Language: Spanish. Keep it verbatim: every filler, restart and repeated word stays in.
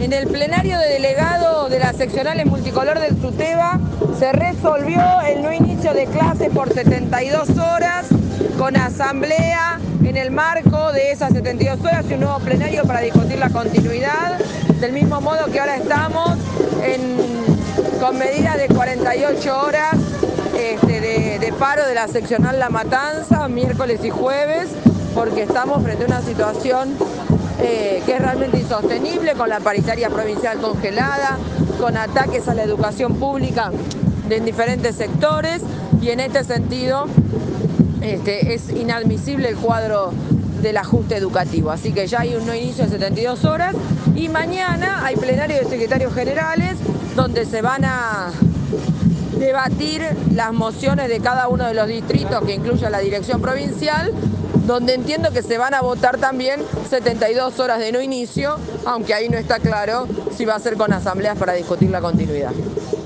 En el plenario de delegados de las seccionales multicolor del SUTEBA se resolvió el no inicio de clases por setenta y dos horas, con asamblea en el marco de esas setenta y dos horas y un nuevo plenario para discutir la continuidad, del mismo modo que ahora estamos en, con medidas de cuarenta y ocho horas este, de, de paro de la seccional La Matanza, miércoles y jueves, porque estamos frente a una situación eh, que es realmente insostenible, con la paritaria provincial congelada, con ataques a la educación pública de diferentes sectores, y en este sentido este, es inadmisible el cuadro del ajuste educativo. Así que ya hay un no inicio de setenta y dos horas y mañana hay plenario de secretarios generales donde se van a debatir las mociones de cada uno de los distritos que incluye la dirección provincial, donde entiendo que se van a votar también setenta y dos horas de no inicio, aunque ahí no está claro si va a ser con asambleas para discutir la continuidad.